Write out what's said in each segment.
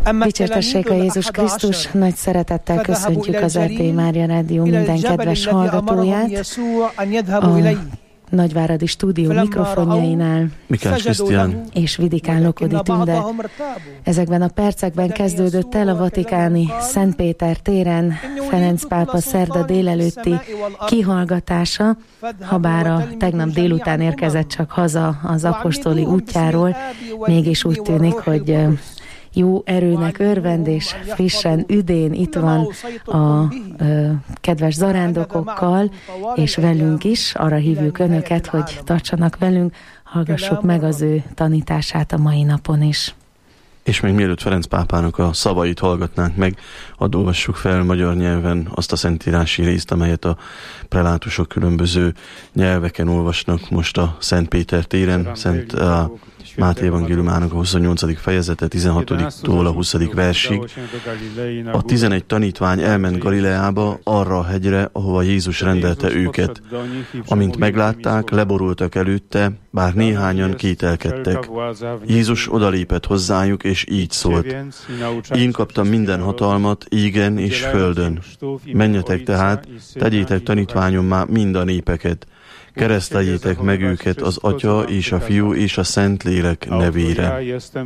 Dicsértessék a Jézus Krisztus, nagy szeretettel köszöntjük az RTI Mária Rádió minden kedves hallgatóját. A Nagyváradi Stúdió mikrofonjainál Mikás Krisztián és Vidikán Lokodi Tünde. Ezekben a percekben kezdődött el a vatikáni Szent Péter téren Ferenc pápa szerda délelőtti kihallgatása, habár a tegnap délután érkezett csak haza az apostoli útjáról, mégis úgy tűnik, hogy jó erőnek örvend, és frissen, üdén itt van a kedves zarándokokkal, és velünk is. Arra hívjuk önöket, hogy tartsanak velünk, hallgassuk meg az ő tanítását a mai napon is. És még mielőtt Ferenc pápának a szavait hallgatnánk meg, hadd olvassuk fel magyar nyelven azt a szentírási részt, amelyet a prelátusok különböző nyelveken olvasnak most a Szent Péter téren, Szent Máté evangéliumának a 28. fejezete 16-tól a 20. versig. A 11 tanítvány elment Galileába, arra a hegyre, ahova Jézus rendelte őket. Amint meglátták, leborultak előtte, bár néhányan kételkedtek. Jézus odalépett hozzájuk, és így szólt: Én kaptam minden hatalmat égen és földön. Menjetek tehát, tegyétek tanítványommá mind a népeket. Kereszteljétek meg őket az Atya és a Fiú és a Szentlélek nevére.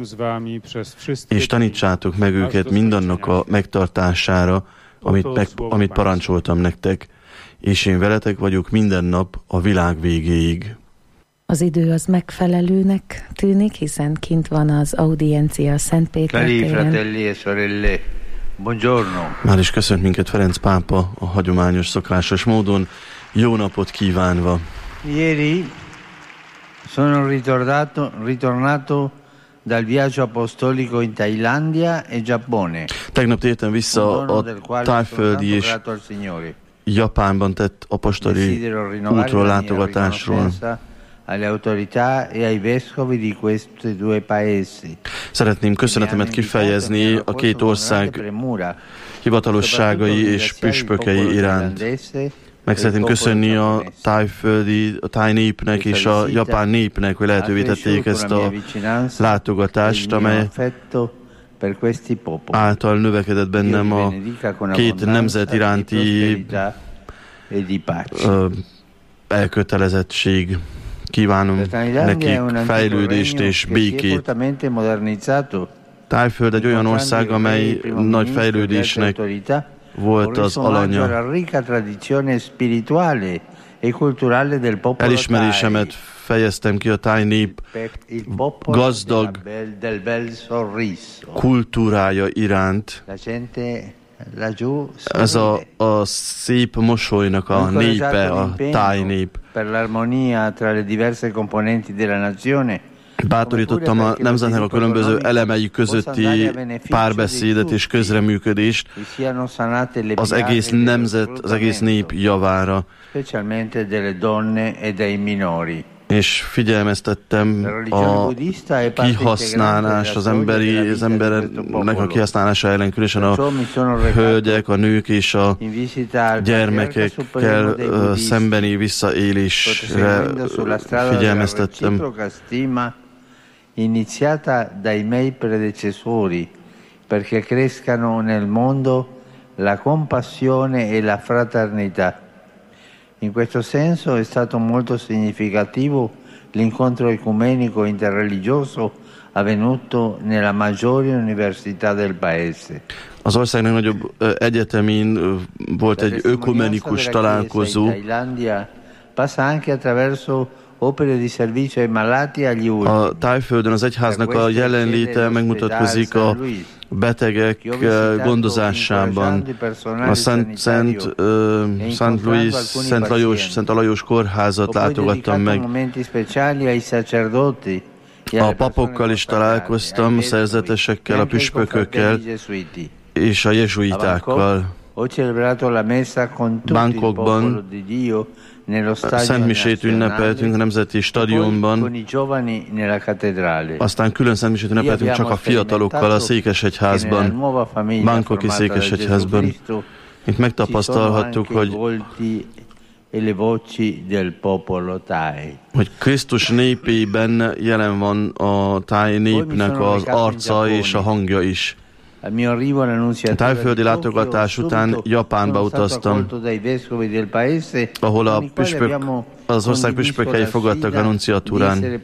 És tanítsátok meg őket mindannak a megtartására, amit parancsoltam nektek, és én veletek vagyok minden nap a világ végéig. Az idő az megfelelőnek tűnik, hiszen kint van az audiencia a Szent Péter téren. Már is köszönt minket Ferenc pápa a hagyományos szokásos módon, jó napot kívánva. Ieri sono ritornato dal viaggio apostolico in Thailandia e Giappone. Tegnap tértem vissza a tájföldi és Japánban tett apostoli útról, látogatásról. Szeretném köszönetemet kifejezni a két ország hivatalosságai és püspökei iránt. Meg szeretném köszönni a táj népnek és a japán népnek, hogy lehetővé tették ezt a látogatást, amely által növekedett bennem a két nemzet iránti elkötelezettség. Kívánom nekik fejlődést és békét. Tájföld egy olyan ország, amely nagy fejlődésnek volt az alanya. Elismerésemet fejeztem ki a táj nép gazdag kultúrája iránt. Ez a szép mosolynak a népe, a táj nép. Bátorítottam a nemzetnek a különböző elemei közötti párbeszédet és közreműködést az egész nemzet, az egész nép javára. És figyelmeztettem a kihasználás, az embernek a kihasználása ellen, különösen a hölgyek, a nők és a gyermekekkel szembeni visszaélésre figyelmeztettem. Iniziata dai miei predecessori, perché crescano nel mondo la compassione e la fraternità. In questo senso è stato molto significativo l'incontro ecumenico interreligioso avvenuto nella maggiore università del paese. Az ország legnagyobb egyetemén volt egy ökumenikus találkozó. A Tájföldön az egyháznak a jelenléte megmutatkozik a betegek gondozásában. A Szent Alajos kórházat látogattam meg. A papokkal is találkoztam, a szerzetesekkel, a püspökökkel és a jezsuitákkal. Bangkokban szentmisét ünnepeltünk a Nemzeti Stadionban, aztán külön szentmisét ünnepeltünk csak a fiatalokkal a Székesegyházban, Bangkoki Székesegyházban. Itt megtapasztalhattuk, hogy Krisztus népében jelen van a táj népnek az arca és a hangja is. A tájföldi látogatás után Japánba utaztam, ahol az ország püspökei fogadtak a nunciatúrán.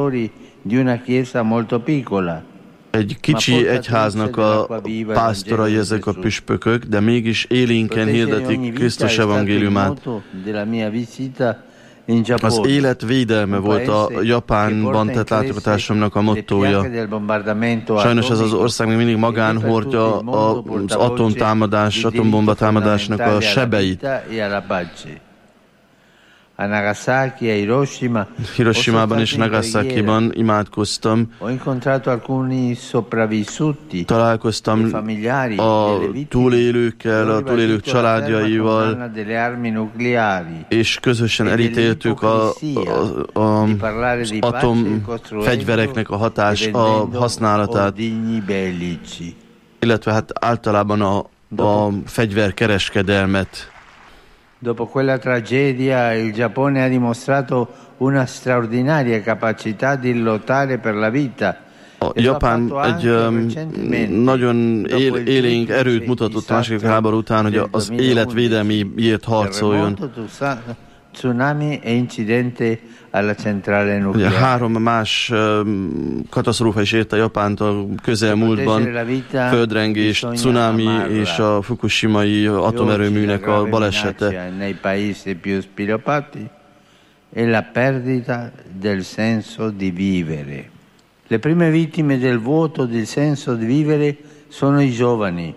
Egy kicsi egyháznak a pásztorai ezek a püspökök, de mégis élénken hirdetik Krisztus evangéliumát. Az élet védelme volt a Japánban tett látogatásomnak a mottója. Sajnos ez az ország még mindig magán hordja az atombomba támadásnak a sebeit. Hiroshimában és Nagasakiban imádkoztam. Találkoztam a túlélőkkel, a túlélők családjaival, és közösen elítéltük az atomfegyvereknek a használatát, illetve hát általában a fegyverkereskedelmet. Dopo quella tragedia il Giappone ha dimostrato una straordinaria capacità di lottare per la vita. A Japán egy nagyon élénk erőt mutatott a második háború után, hogy az élet védelméért harcoljon. Tsunami e incidente alla centrale nucleare. 3 más katasztrófa is érte Japánt a közelmúltban, földrengés, cunami és a fukushimai atomerőműnek a balesete. Nei paesi più sviluppati è la perdita del senso di vivere. Le prime vittime del vuoto del senso di vivere sono i giovani.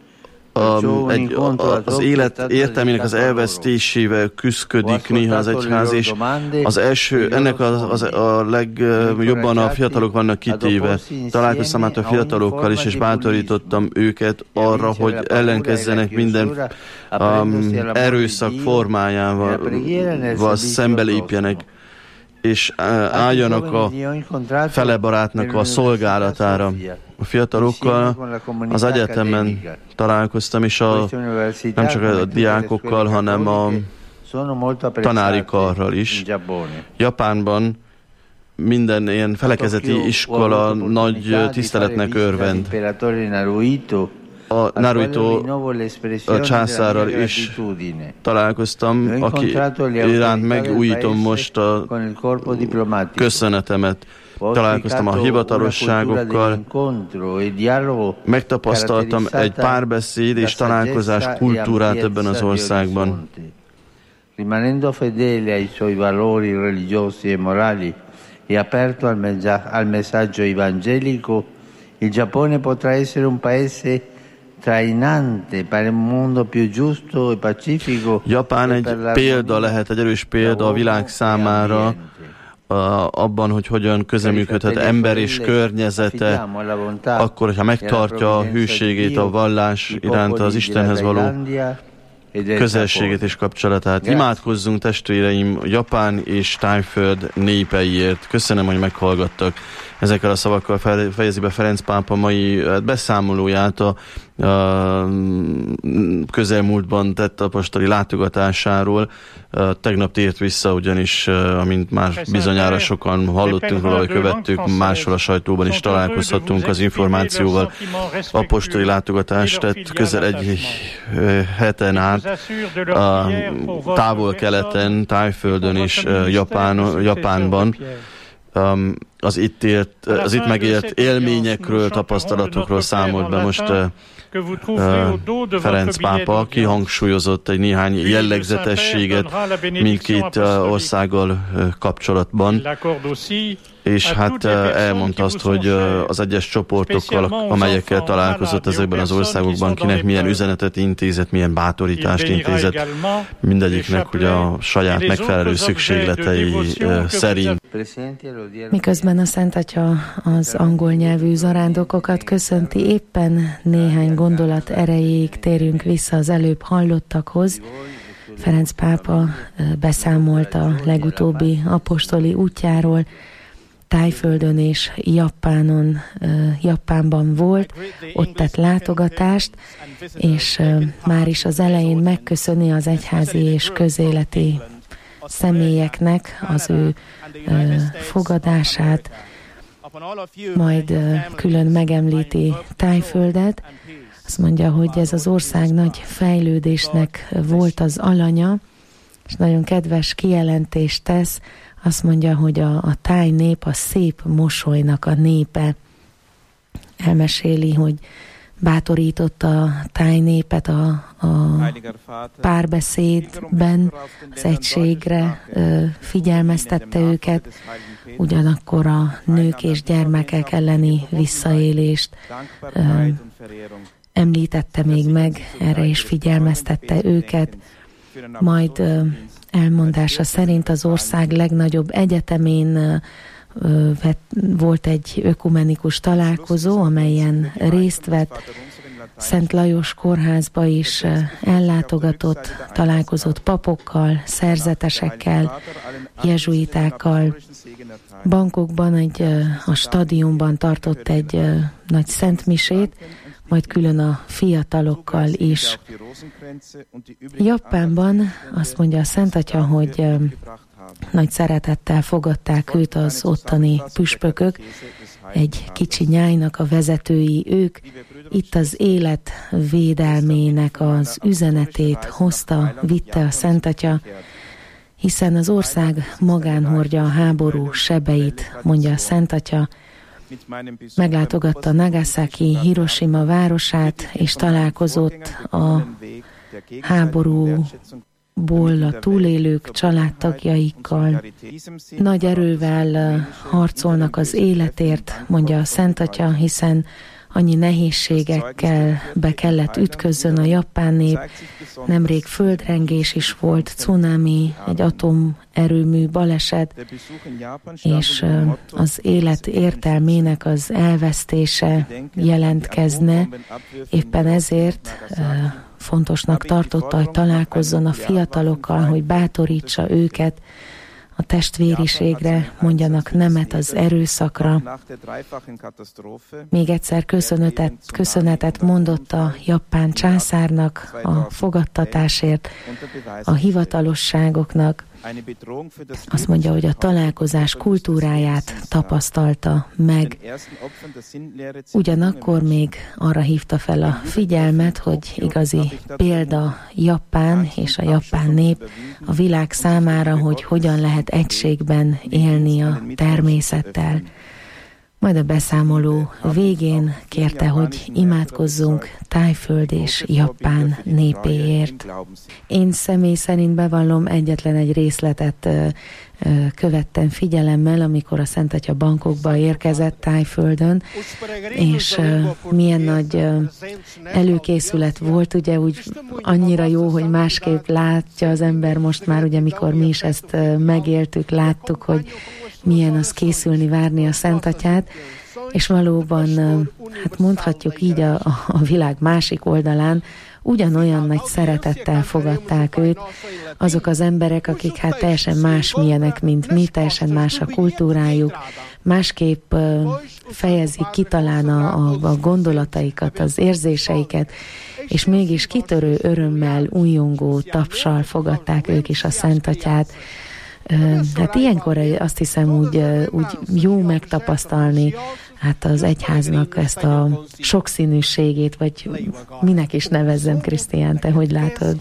Az élet értelmének az elvesztésével küszködik néha az egyház, és az első, ennek a legjobban a fiatalok vannak kitéve. Találkoztam hát a fiatalokkal is, és bátorítottam őket arra, hogy ellenkezzenek minden erőszak formájával, szembelépjenek, és álljanak a fele barátnak a szolgálatára. A fiatalokkal az egyetemen találkoztam, és nem csak a diákokkal, hanem a tanári karral is. Japánban minden ilyen felekezeti iskola nagy tiszteletnek örvend. A Naruhito császárral is találkoztam, aki iránt megújítom most a köszönetemet. Találkoztam a hivatalosságokkal, megtapasztaltam egy párbeszéd és találkozás kultúrát ebben az országban. Rimanendo fedele ai suoi valori religiosi e morali e aperto al messaggio evangelico, il Giappone potrà essere un paese trainante per un mondo più giusto e pacifico. Japán egy példa lehet, egy erős példa a világ számára, abban, hogy hogyan közeműködhet ember és környezete, akkor, hogyha megtartja a hűségét, a vallás iránt, az Istenhez való közelségét és kapcsolatát. Imádkozzunk, testvéreim, Japán és Tájföld népeiért. Köszönöm, hogy meghallgattak. Ezekkel a szavakkal fejezi be Ferenc pápa mai beszámolóját a közelmúltban tett apostoli látogatásáról. Tegnap tért vissza, ugyanis, amint már bizonyára sokan hallottunk róla, hogy követtük, máshol a sajtóban is találkozhattunk az információval. Apostoli látogatást tett közel egy heten át a távol-keleten, Tájföldön és Japánban. Az itt megélt élményekről, tapasztalatokról számolt be most Ferenc pápa, kihangsúlyozott egy néhány jellegzetességet mindkét országgal kapcsolatban, és hát elmondta azt, hogy az egyes csoportokkal, amelyekkel találkozott ezekben az országokban, kinek milyen üzenetet intézett, milyen bátorítást intézett, mindegyiknek ugye a saját megfelelő szükségletei szerint. Miközben a Szent Atya az angol nyelvű zarándokokat köszönti, éppen néhány gondolat erejéig térjünk vissza az előbb hallottakhoz. Ferenc pápa beszámolt a legutóbbi apostoli útjáról, Tájföldön és Japánban volt, ott tett látogatást, és már is az elején megköszöni az egyházi és közéleti személyeknek az ő fogadását, majd külön megemlíti Tájföldet. Azt mondja, hogy ez az ország nagy fejlődésnek volt az alanya, és nagyon kedves kijelentést tesz. Azt mondja, hogy a táj nép a szép mosolynak a népe. Elmeséli, hogy bátorította a táj népet a párbeszédben, az egységre figyelmeztette őket, ugyanakkor a nők és gyermekek elleni visszaélést említette még meg, erre is figyelmeztette őket. Majd elmondása szerint az ország legnagyobb egyetemén volt egy ökumenikus találkozó, amelyen részt vett. Szent Lajos kórházba is ellátogatott, találkozott papokkal, szerzetesekkel, jezsuitákkal. Bangkokban a stadionban tartott egy nagy szentmisét, majd külön a fiatalokkal is. Japánban azt mondja a Szent Atya, hogy nagy szeretettel fogadták őt az ottani püspökök, egy kicsi nyájnak a vezetői ők. Itt az élet védelmének az üzenetét vitte a Szent Atya, hiszen az ország magán hordja a háború sebeit, mondja a Szent Atya. Meglátogatta Nagasaki, Hiroshima városát, és találkozott a háborúból a túlélők családtagjaikkal. Nagy erővel harcolnak az életért, mondja a Szent Atya, hiszen annyi nehézségekkel be kellett ütközzön a japán nép. Nemrég földrengés is volt, cunami, egy atomerőmű baleset, és az élet értelmének az elvesztése jelentkezne. Éppen ezért fontosnak tartotta, hogy találkozzon a fiatalokkal, hogy bátorítsa őket a testvériségre, mondjanak nemet az erőszakra. Még egyszer köszönetet mondott a japán császárnak a fogadtatásért, a hivatalosságoknak. Azt mondja, hogy a találkozás kultúráját tapasztalta meg. Ugyanakkor még arra hívta fel a figyelmet, hogy igazi példa Japán és a japán nép a világ számára, hogy hogyan lehet egységben élni a természettel. Majd a beszámoló végén kérte, hogy imádkozzunk Tájföld és Japán népéért. Én személy szerint bevallom, egyetlen egy részletet követtem figyelemmel, amikor a Szent Atya Bangkokba érkezett Tájföldön, és milyen nagy előkészület volt, ugye úgy annyira jó, hogy másképp látja az ember most már, ugye mikor mi is ezt megéltük, láttuk, hogy milyen az készülni, várni a Szent Atyát, és valóban, hát mondhatjuk így a világ másik oldalán, ugyanolyan nagy szeretettel fogadták őt azok az emberek, akik hát teljesen másmilyenek, mint mi, teljesen más a kultúrájuk, másképp fejezik ki talán a gondolataikat, az érzéseiket, és mégis kitörő örömmel, újongó tapssal fogadták ők is a Szent Atyát. Hát ilyenkor azt hiszem úgy jó megtapasztalni hát az egyháznak ezt a sokszínűségét, vagy minek is nevezzem, Krisztián, te hogy látod?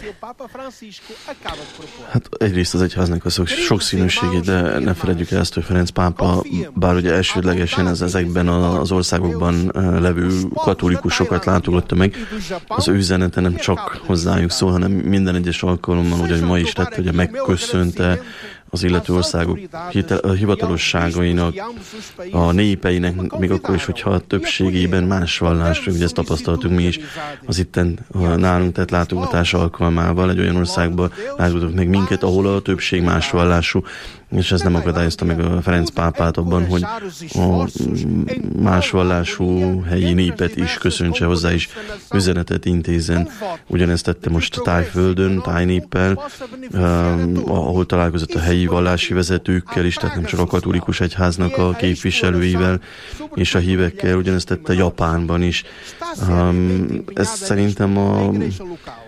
Hát egyrészt az egyháznak a sokszínűségét, de ne feledjük el ezt, hogy Ferenc pápa, bár ugye elsődlegesen ezekben az országokban levő katolikusokat látogatta meg, az ő üzenete nem csak hozzájuk szól, hanem minden egyes alkalommal, ugye ma is tette, hogy megköszönte az illető országok hivatalosságainak, a népeinek, még akkor is, hogyha a többségében más vallásra, ugye ezt tapasztaltunk mi is, az itten nálunk tett látogatás alkalmával egy olyan országban látogatott meg minket, ahol a többség más vallású, és ez nem akadályozta meg a Ferenc pápát abban, hogy a más vallású helyi népet is köszöntse, hozzá is üzenetet intézzen. Ugyanezt tette most Tájföldön, tájnéppel, ahol találkozott a helyi vallási vezetőkkel is, tehát nem csak a katolikus egyháznak a képviselőivel és a hívekkel, ugyanezt tette Japánban is. Ez szerintem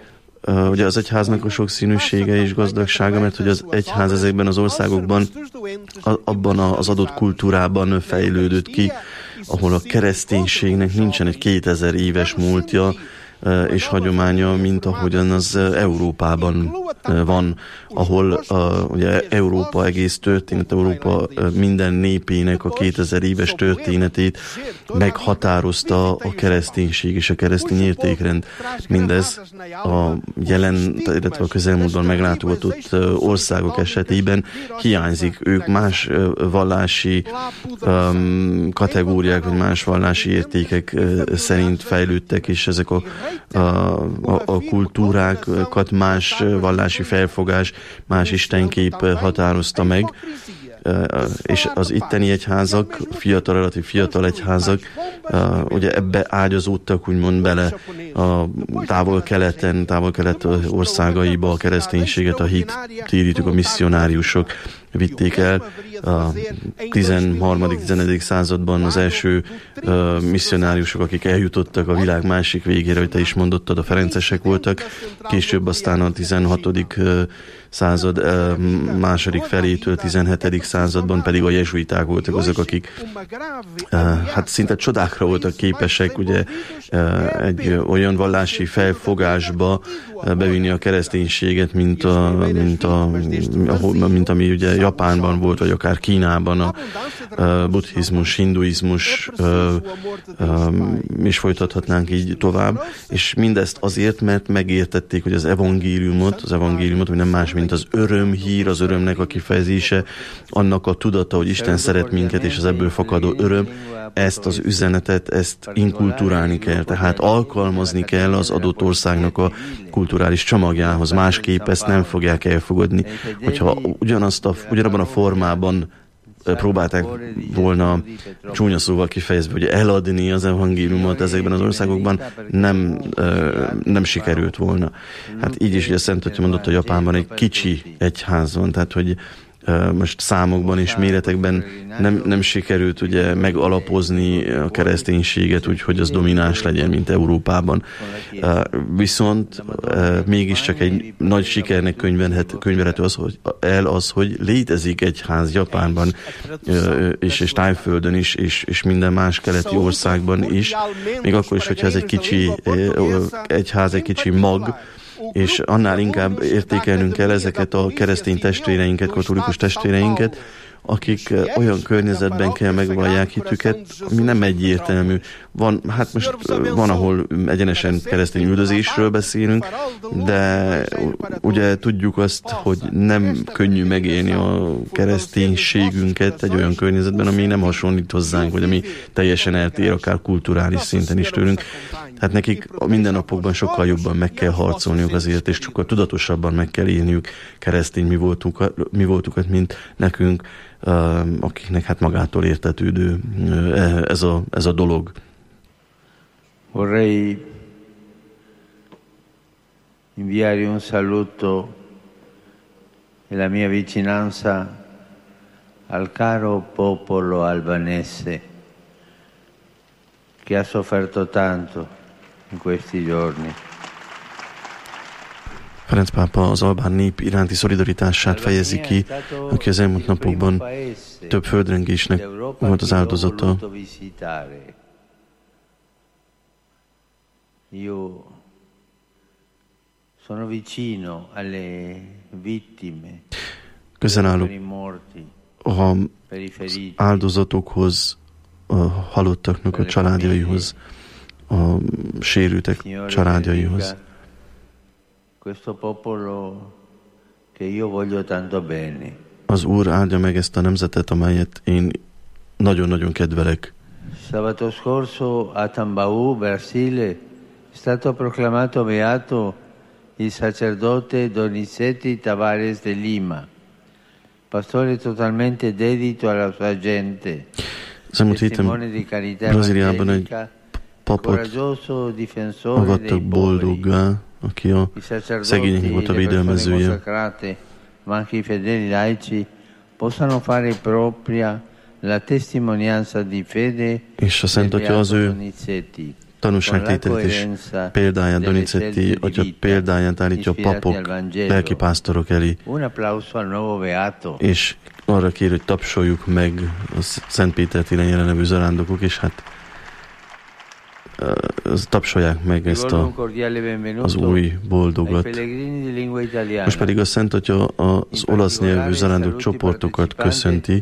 ugye az egyháznak a sokszínűsége és gazdagsága, mert hogy az egyház ezekben az országokban abban az adott kultúrában fejlődött ki, ahol a kereszténységnek nincsen egy 2000 éves múltja és hagyománya, mint ahogyan az Európában van, ahol ugye Európa egész történet, Európa minden népének a 2000 éves történetét meghatározta a kereszténység és a keresztény értékrend. Mindez a jelen, illetve a közelmúltban meglátogatott országok esetében hiányzik. Ők más vallási kategóriák, vagy más vallási értékek szerint fejlődtek, és ezek a kultúrákat más vallási felfogás, más istenkép határozta meg, és az itteni egyházak, relatív fiatal egyházak, ugye ebbe ágyazódtak úgymond bele a távol-kelet országaiba a kereszténységet, a hitírítők, a misszionáriusok vitték el. A 13.-14. században az első misszionáriusok, akik eljutottak a világ másik végére, hogy te is mondottad, a ferencesek voltak, később aztán a 16. század második felétől 17. században pedig a jezsuiták voltak azok, akik hát szinte csodákra voltak képesek, ugye egy olyan vallási felfogásba bevinni a kereszténységet, mint ami ugye Japánban volt, vagy akár Kínában a buddhizmus, hinduizmus, és folytathatnánk így tovább, és mindezt azért, mert megértették, hogy az evangéliumot, hogy nem más, mint az örömhír, az örömnek a kifejezése, annak a tudata, hogy Isten szeret minket, és az ebből fakadó öröm, ezt az üzenetet, ezt inkulturálni kell, tehát alkalmazni kell az adott országnak a kulturális csomagjához, másképp ezt nem fogják elfogadni. Hogyha ugyanabban a formában próbálták volna csúnya szóval kifejezve, hogy eladni az evangéliumot ezekben az országokban, nem sikerült volna. Hát így is, hogy a Szent Atya mondotta, Japánban egy kicsi egyház van, tehát hogy most számokban és méretekben nem sikerült ugye megalapozni a kereszténységet úgy, hogy az domináns legyen, mint Európában. Viszont mégiscsak egy nagy sikernek könyvelhető az, hogy létezik egyház Japánban, és Tájföldön is, és minden más keleti országban is, még akkor is, hogyha ez egy kicsi egyház, egy kicsi mag, és annál inkább értékelnünk kell ezeket a keresztény testvéreinket, katolikus testvéreinket, akik olyan környezetben kell megvallják hitüket, ami nem egyértelmű. Van, ahol egyenesen keresztény üldözésről beszélünk, de ugye tudjuk azt, hogy nem könnyű megélni a kereszténységünket egy olyan környezetben, ami nem hasonlít hozzánk, vagy ami teljesen eltér, akár kulturális szinten is tőlünk. Hát nekik a mindennapokban sokkal jobban meg kell harcolniuk azért, és sokkal tudatosabban meg kell élniük keresztény mi voltukat, mint nekünk, akiknek hát magától értetődő ez a dolog. Vorrei inviare un saluto e la mia vicinanza al caro popolo albanese che ha sofferto tanto in questi giorni. Ferenc pápa az albán nép iránti szolidaritását fejezi ki, aki az elmúlt napokban több földrengésnek volt az áldozata. Io sono vicino alle vittime, közel állok az áldozatokhoz, a halottaknak a családjaihoz, a sérültek családjaihoz. Az Úr áldja meg ezt a nemzetet, amelyet én nagyon-nagyon kedvelek. Sabato scorso a Tambaú, Brasile, è stato proclamato beato il sacerdote Donizetti Tavares de Lima, pastore totalmente dedito alla sua gente. Az elmúlt héten Brazíliában egy papot avattak boldoggá, aki a szegényeknek volt a védelmezője. Ma anche i fedeli laici possano fare propria la testimonianza di fede és a Szent Atya az ő tanúságtételét és példáján, Donizetti atya példáján állítja a papok, lelkipásztorok elé, és arra kér, hogy tapsoljuk meg a Szent Péter téren jelenlevő zarándokok, és hát tapsolják meg ezt az új boldogat. Most pedig a Szent Atya az olasz nyelvű zarándok csoportokat köszönti.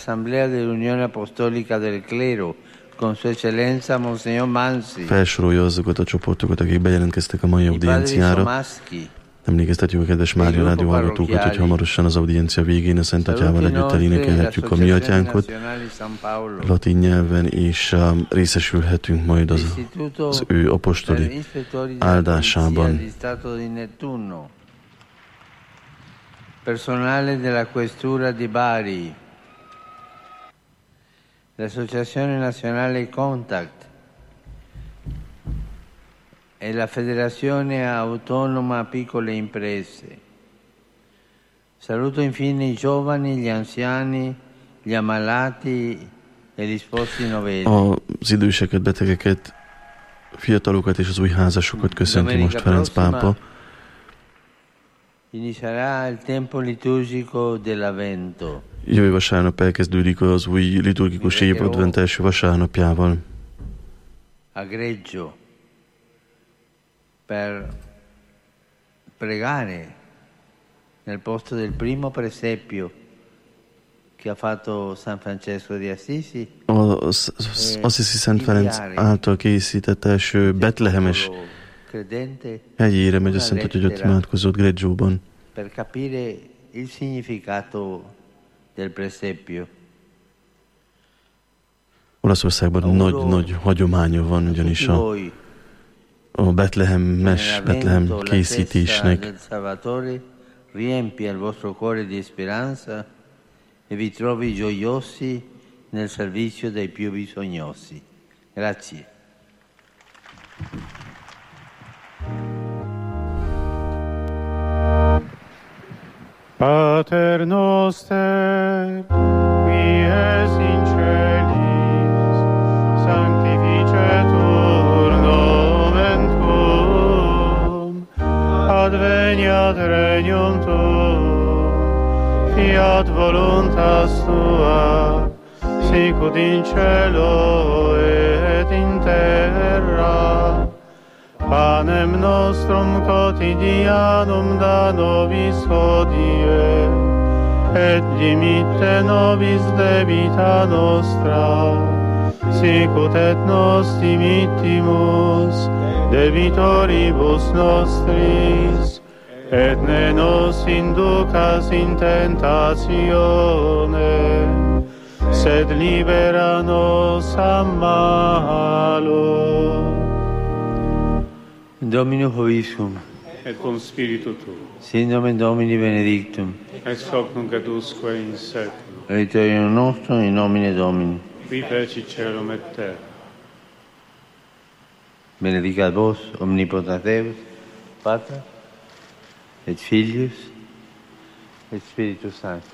Felsorolja azokat a csoportokat, akik bejelentkeztek a mai audienciára. Emlékeztetjük a kedves Mária rádió hallgatókat, hogy hamarosan az audiencia végén a Szent Atyával együtt elénekelhetjük a Mi Atyánkot latin nyelven, és részesülhetünk majd az ő apostoli áldásában. Personale della Questura di Bari, l'Associazione Nazionale Contact e la Federazione Autonoma Piccole Imprese. Saluto infine i giovani, gli anziani, gli ammalati e gli sposi novelli. Az időseket, betegeket, fiatalokat és az új házasokat köszönti most Ferenc pápa. Inizierà il tempo liturgico dell'Avvento. Jövő vasárnap elkezdődik az új liturgikus év advent első vasárnapjával. A Greggio per pregare nel posto del primo presepio che ha fatto San Francesco di Assisi. Az Assisi Szent Ferenc által készített első betlehemes hegyére megy a Szent Atya, hogy ott imádkozott Greggióban. Per capire il significato del presepio. Olaszországban nagy hagyománya van ugyanis a Betlehem készítésnek. Riempia il vostro cuore di speranza e vi trovi gioiosi nel servizio dei più bisognosi. Grazie. Pater noster, qui es in celis, sanctificetur nomen tuum, adveniat regnum tuum, fiat voluntas tua, sicut in cielo et in terra. Panem nostrum quotidianum da nobis hodie, et dimitte nobis debita nostra, sicut et nos dimittimus debitoribus nostris, et ne nos inducas in tentatione, sed libera nos a malo. Dominus vobiscum. Et cum spiritu tuo. Sin nomen Domini benedictum. Ex hoc nunc et usque in seculum. Aiuterium nostrum in nomine Domini. Qui feci celum et terra. Benedicat vos omnipotens Deus, Pater et Filius et Spiritus Sanctus.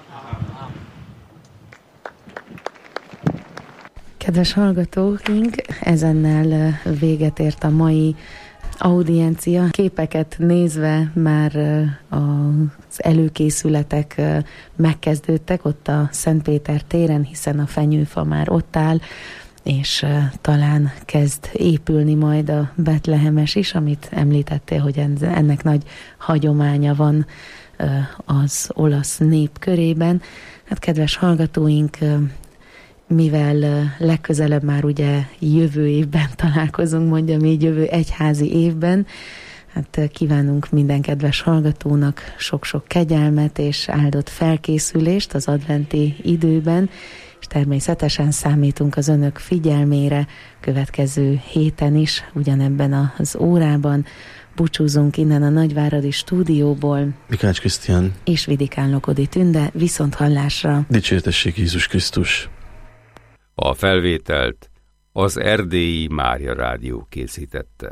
Kedves hallgatóink, ezennel véget ért a mai audiencia. Képeket nézve már az előkészületek megkezdődtek ott a Szent Péter téren, hiszen a fenyőfa már ott áll, és talán kezd épülni majd a betlehemes is, amit említettél, hogy ennek nagy hagyománya van az olasz nép körében. Hát kedves hallgatóink, mivel legközelebb már ugye jövő évben találkozunk, mondjam így, jövő egyházi évben, hát kívánunk minden kedves hallgatónak sok-sok kegyelmet és áldott felkészülést az adventi időben, és természetesen számítunk az önök figyelmére következő héten is, ugyanebben az órában. Búcsúzunk innen a Nagyváradi stúdióból. Mikács Krisztián és Vidikán Lokodi Tünde, viszont hallásra. Dicsértessék Jézus Krisztus! A felvételt az Erdélyi Mária Rádió készítette.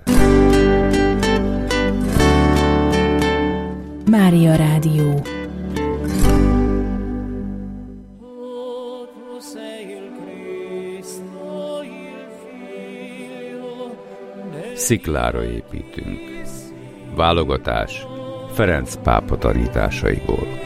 Mária Rádió. Tu sei il Cristo, il Figlio sziklára építünk. Válogatás Ferenc pápa tanításaiból.